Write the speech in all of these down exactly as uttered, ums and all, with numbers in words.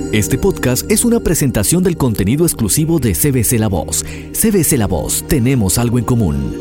Este podcast es una presentación del contenido exclusivo de C B C La Voz. C B C La Voz, tenemos algo en común.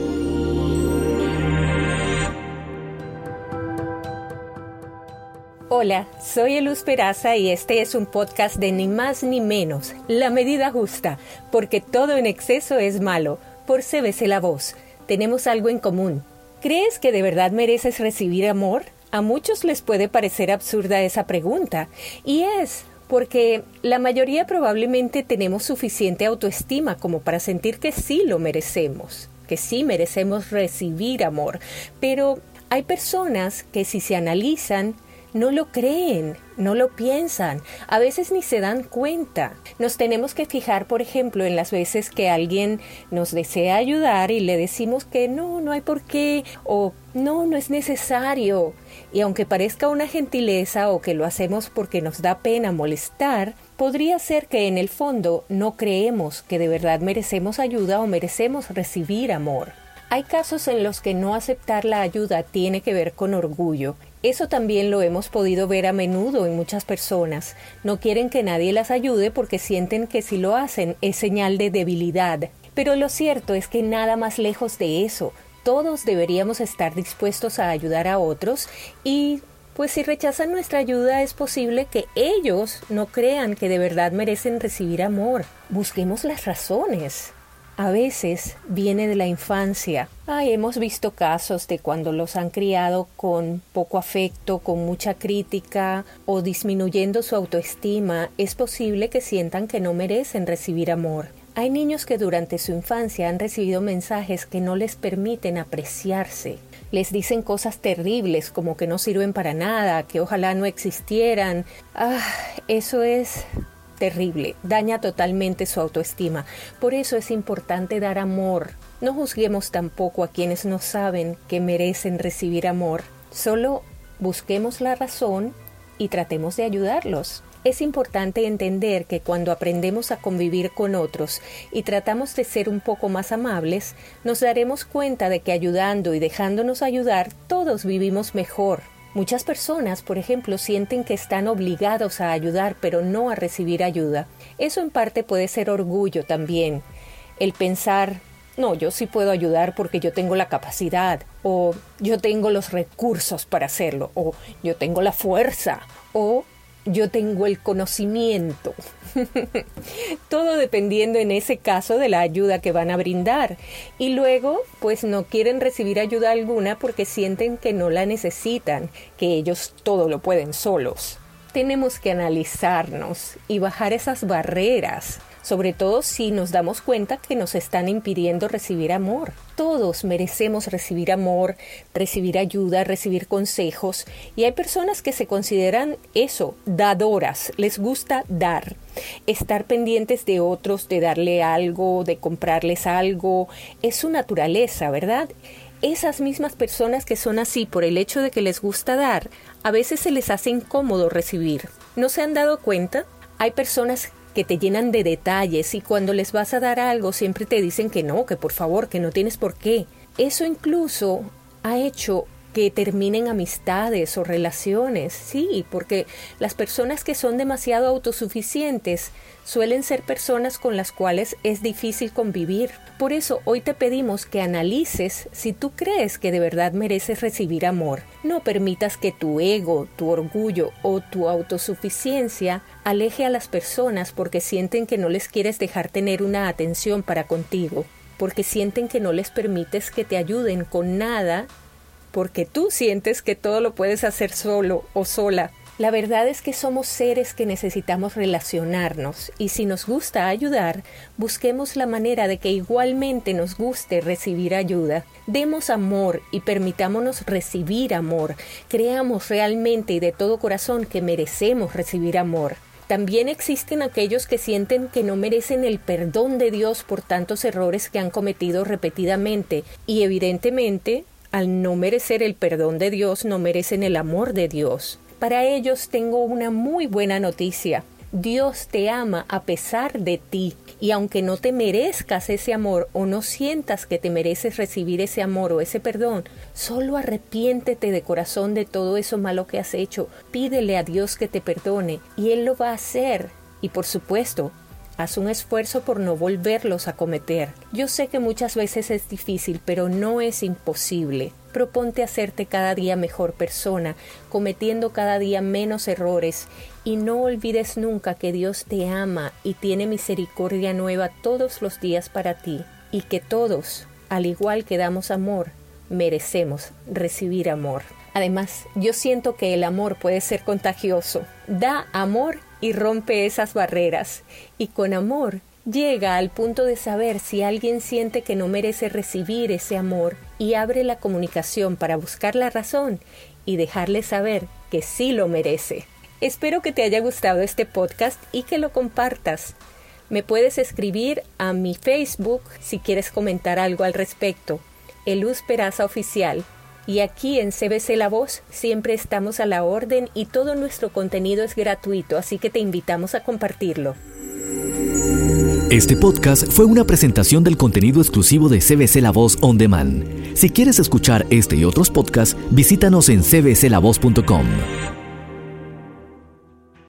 Hola, soy Eluz Peraza y este es un podcast de Ni Más Ni Menos, La Medida Justa, porque todo en exceso es malo, por C B C La Voz. Tenemos algo en común. ¿Crees que de verdad mereces recibir amor? A muchos les puede parecer absurda esa pregunta, y es porque la mayoría probablemente tenemos suficiente autoestima como para sentir que sí lo merecemos, que sí merecemos recibir amor, pero hay personas que si se analizan, no lo creen, no lo piensan, a veces ni se dan cuenta. Nos tenemos que fijar, por ejemplo, en las veces que alguien nos desea ayudar y le decimos que no, no hay por qué, o no, no es necesario. Y aunque parezca una gentileza o que lo hacemos porque nos da pena molestar, podría ser que en el fondo no creemos que de verdad merecemos ayuda o merecemos recibir amor. Hay casos en los que no aceptar la ayuda tiene que ver con orgullo. Eso también lo hemos podido ver a menudo en muchas personas. No quieren que nadie las ayude porque sienten que si lo hacen es señal de debilidad. Pero lo cierto es que nada más lejos de eso. Todos deberíamos estar dispuestos a ayudar a otros y, pues si rechazan nuestra ayuda, es posible que ellos no crean que de verdad merecen recibir amor. Busquemos las razones. A veces viene de la infancia. Ay, hemos visto casos de cuando los han criado con poco afecto, con mucha crítica o disminuyendo su autoestima. Es posible que sientan que no merecen recibir amor. Hay niños que durante su infancia han recibido mensajes que no les permiten apreciarse. Les dicen cosas terribles como que no sirven para nada, que ojalá no existieran. Ah, eso es terrible, daña totalmente su autoestima. Por eso es importante dar amor. No juzguemos tampoco a quienes no saben que merecen recibir amor. Solo busquemos la razón y tratemos de ayudarlos. Es importante entender que cuando aprendemos a convivir con otros y tratamos de ser un poco más amables, nos daremos cuenta de que ayudando y dejándonos ayudar, todos vivimos mejor. Muchas personas, por ejemplo, sienten que están obligados a ayudar, pero no a recibir ayuda. Eso en parte puede ser orgullo también. El pensar, no, yo sí puedo ayudar porque yo tengo la capacidad, o yo tengo los recursos para hacerlo, o yo tengo la fuerza, o yo tengo el conocimiento. Todo dependiendo en ese caso de la ayuda que van a brindar. Y luego, pues no quieren recibir ayuda alguna porque sienten que no la necesitan, que ellos todo lo pueden solos. Tenemos que analizarnos y bajar esas barreras, sobre todo si nos damos cuenta que nos están impidiendo recibir amor. Todos merecemos recibir amor, recibir ayuda, recibir consejos, y hay personas que se consideran eso, dadoras, les gusta dar, estar pendientes de otros, de darle algo, de comprarles algo, es su naturaleza, ¿verdad? Esas mismas personas que son así por el hecho de que les gusta dar, a veces se les hace incómodo recibir. ¿No se han dado cuenta? Hay personas que te llenan de detalles y cuando les vas a dar algo siempre te dicen que no, que por favor, que no tienes por qué. Eso incluso ha hecho que terminen amistades o relaciones, sí, porque las personas que son demasiado autosuficientes suelen ser personas con las cuales es difícil convivir. Por eso hoy te pedimos que analices si tú crees que de verdad mereces recibir amor. No permitas que tu ego, tu orgullo o tu autosuficiencia aleje a las personas porque sienten que no les quieres dejar tener una atención para contigo, porque sienten que no les permites que te ayuden con nada, porque tú sientes que todo lo puedes hacer solo o sola. La verdad es que somos seres que necesitamos relacionarnos y si nos gusta ayudar, busquemos la manera de que igualmente nos guste recibir ayuda. Demos amor y permitámonos recibir amor. Creamos realmente y de todo corazón que merecemos recibir amor. También existen aquellos que sienten que no merecen el perdón de Dios por tantos errores que han cometido repetidamente y evidentemente, al no merecer el perdón de Dios, no merecen el amor de Dios. Para ellos tengo una muy buena noticia. Dios te ama a pesar de ti, y aunque no te merezcas ese amor o no sientas que te mereces recibir ese amor o ese perdón, solo arrepiéntete de corazón de todo eso malo que has hecho, pídele a Dios que te perdone y Él lo va a hacer. Y por supuesto, haz un esfuerzo por no volverlos a cometer. Yo sé que muchas veces es difícil, pero no es imposible. Proponte hacerte cada día mejor persona, cometiendo cada día menos errores, y no olvides nunca que Dios te ama y tiene misericordia nueva todos los días para ti, y que todos, al igual que damos amor, merecemos recibir amor. Además, yo siento que el amor puede ser contagioso. Da amor y rompe esas barreras. Y con amor, llega al punto de saber si alguien siente que no merece recibir ese amor y abre la comunicación para buscar la razón y dejarle saber que sí lo merece. Espero que te haya gustado este podcast y que lo compartas. Me puedes escribir a mi Facebook si quieres comentar algo al respecto. Eluz Peraza Oficial. Y aquí en C B C La Voz siempre estamos a la orden y todo nuestro contenido es gratuito, así que te invitamos a compartirlo. Este podcast fue una presentación del contenido exclusivo de C B C La Voz On Demand. Si quieres escuchar este y otros podcasts, visítanos en c b c la voz punto com.